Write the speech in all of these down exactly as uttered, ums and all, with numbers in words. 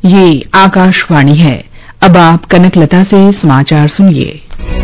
ये आकाशवाणी है। अब आप कनकलता से समाचार सुनिए।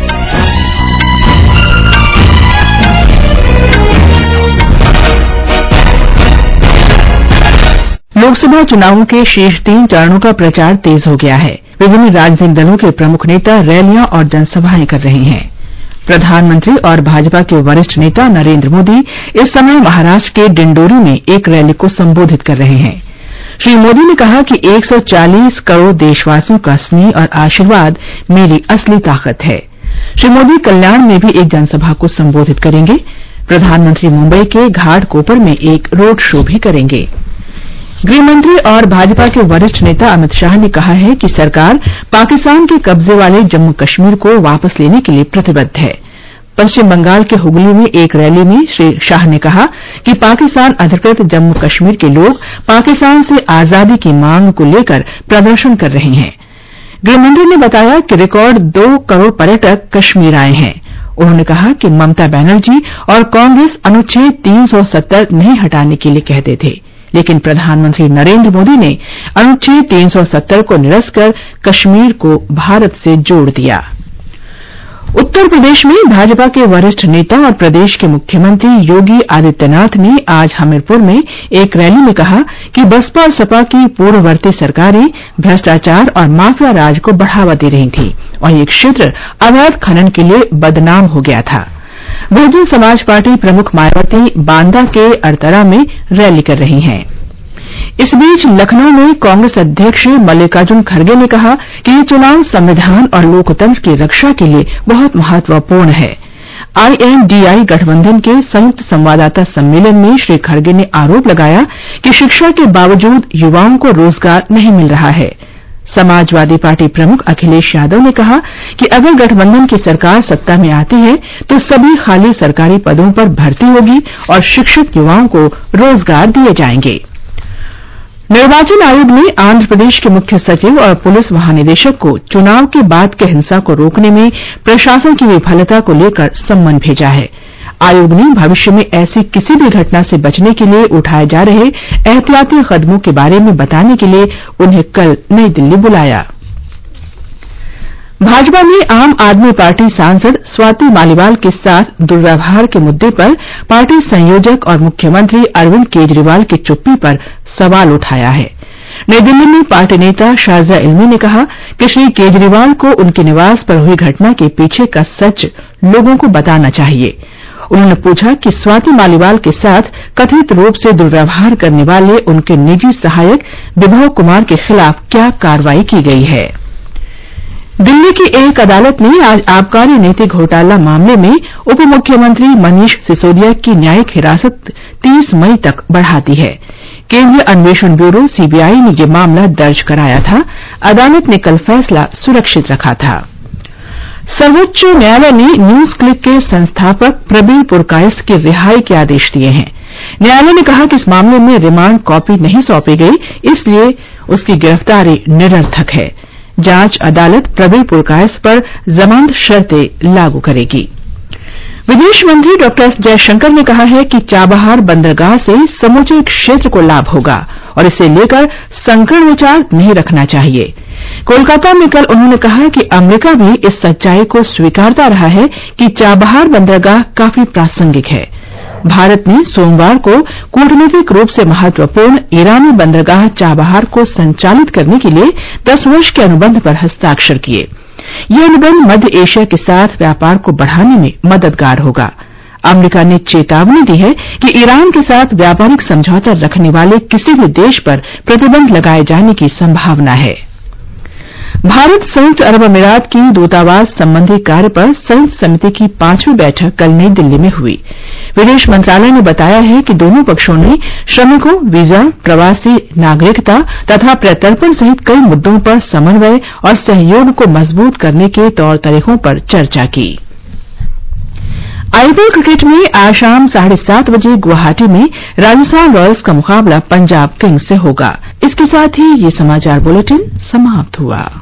लोकसभा चुनावों के शेष तीन चरणों का प्रचार तेज हो गया है। विभिन्न राजनीतिक दलों के प्रमुख नेता रैलियां और जनसभाएं कर रहे हैं। प्रधानमंत्री और भाजपा के वरिष्ठ नेता नरेंद्र मोदी इस समय महाराष्ट्र के डिंडोरी में एक रैली को संबोधित कर रहे हैं। श्री मोदी ने कहा कि एक सौ चालीस करोड़ देशवासियों का स्नेह और आशीर्वाद मेरी असली ताकत है। श्री मोदी कल्याण में भी एक जनसभा को संबोधित करेंगे। प्रधानमंत्री मुंबई के घाटकोपर में एक रोड शो भी करेंगे। गृहमंत्री और भाजपा के वरिष्ठ नेता अमित शाह ने कहा है कि सरकार पाकिस्तान के कब्जे वाले जम्मू कश्मीर को वापस लेने के लिए प्रतिबद्ध है। पश्चिम बंगाल के हुगली में एक रैली में श्री शाह ने कहा कि पाकिस्तान अधिकृत जम्मू कश्मीर के लोग पाकिस्तान से आजादी की मांग को लेकर प्रदर्शन कर रहे हैं। गृहमंत्री ने बताया कि रिकॉर्ड दो करोड़ पर्यटक कश्मीर आए हैं। उन्होंने कहा कि ममता बनर्जी और कांग्रेस अनुच्छेद तीन सौ सत्तर नहीं हटाने के लिए कहते थे, लेकिन प्रधानमंत्री नरेंद्र मोदी ने अनुच्छेद तीन सौ सत्तर को निरस्त कर कश्मीर को भारत से जोड़ दिया। उत्तर प्रदेश में भाजपा के वरिष्ठ नेता और प्रदेश के मुख्यमंत्री योगी आदित्यनाथ ने आज हमीरपुर में एक रैली में कहा कि बसपा और सपा की पूर्ववर्ती सरकारें भ्रष्टाचार और माफिया राज को बढ़ावा दे रही थीं और ये क्षेत्र अवैध खनन के लिए बदनाम हो गया था। बहुजन समाज पार्टी प्रमुख मायावती बांदा के अरतरा में रैली कर रही हैं। इस बीच लखनऊ में कांग्रेस अध्यक्ष मल्लिकार्जुन खड़गे ने कहा कि ये चुनाव संविधान और लोकतंत्र की रक्षा के लिए बहुत महत्वपूर्ण है। आईएनडीआई गठबंधन के संयुक्त संवाददाता सम्मेलन में श्री खड़गे ने आरोप लगाया कि शिक्षा के बावजूद युवाओं को रोजगार नहीं मिल रहा है। समाजवादी पार्टी प्रमुख अखिलेश यादव ने कहा कि अगर गठबंधन की सरकार सत्ता में आती है तो सभी खाली सरकारी पदों पर भर्ती होगी और शिक्षित युवाओं को रोजगार दिए जाएंगे। निर्वाचन आयोग ने आंध्र प्रदेश के मुख्य सचिव और पुलिस महानिदेशक को चुनाव के बाद के हिंसा को रोकने में प्रशासन की विफलता को लेकर सम्मन भेजा है। आयोग ने भविष्य में ऐसी किसी भी घटना से बचने के लिए उठाए जा रहे एहतियाती कदमों के बारे में बताने के लिए उन्हें कल नई दिल्ली बुलाया। भाजपा ने आम आदमी पार्टी सांसद स्वाति मालीवाल के साथ दुर्व्यवहार के मुद्दे पर पार्टी संयोजक और मुख्यमंत्री अरविंद केजरीवाल की चुप्पी पर सवाल उठाया है। नई दिल्ली में पार्टी नेता शारजा इल्मी ने कहा कि श्री केजरीवाल को उनके निवास पर हुई घटना के पीछे का सच लोगों को बताना चाहिए। उन्होंने पूछा कि स्वाति मालीवाल के साथ कथित रूप से दुर्व्यवहार करने वाले उनके निजी सहायक विभव कुमार के खिलाफ क्या कार्रवाई की गई है। दिल्ली की एक अदालत ने आज आबकारी नीति घोटाला मामले में उप मुख्यमंत्री मनीष सिसोदिया की न्यायिक हिरासत तीस मई तक बढ़ा दी है। केंद्रीय अन्वेषण ब्यूरो सीबीआई ने यह मामला दर्ज कराया था। अदालत ने कल फैसला सुरक्षित रखा था। सर्वोच्च न्यायालय ने न्यूज क्लिक के संस्थापक प्रबीर पुरकायस्थ की रिहाई के आदेश दिए हैं। न्यायालय ने कहा कि इस मामले में रिमांड कॉपी नहीं सौंपी गई, इसलिए उसकी गिरफ्तारी निरर्थक है। जांच अदालत प्रबीर पुरकायस्थ पर जमानत शर्तें लागू करेगी। विदेश मंत्री डॉ एस जयशंकर ने कहा है कि चाबहार बंदरगाह से समूचे क्षेत्र को लाभ होगा और इसे लेकर संकीर्ण विचार नहीं रखना चाहिए। कोलकाता में कल उन्होंने कहा कि अमेरिका भी इस सच्चाई को स्वीकारता रहा है कि चाबहार बंदरगाह काफी प्रासंगिक है। भारत ने सोमवार को कूटनीतिक रूप से महत्वपूर्ण ईरानी बंदरगाह चाबहार को संचालित करने के लिए दस वर्ष के अनुबंध पर हस्ताक्षर किए। यह अनुबंध मध्य एशिया के साथ व्यापार को बढ़ाने में मददगार होगा। अमेरिका ने चेतावनी दी है कि ईरान के साथ व्यापारिक समझौता रखने वाले किसी भी देश पर प्रतिबंध लगाए जाने की संभावना है। भारत संयुक्त अरब अमीरात की दूतावास संबंधी कार्य पर संयुक्त समिति की पांचवी बैठक कल नई दिल्ली में हुई। विदेश मंत्रालय ने बताया है कि दोनों पक्षों ने श्रमिकों, वीजा, प्रवासी नागरिकता तथा प्रत्यर्पण सहित कई मुद्दों पर समन्वय और सहयोग को मजबूत करने के तौर तरीकों पर चर्चा की। आईपीएल क्रिकेट में आज शाम साढ़े सात बजे गुवाहाटी में राजस्थान रॉयल्स का मुकाबला पंजाब किंग्स से होगा। इसके साथ ही ये समाचार बुलेटिन समाप्त हुआ।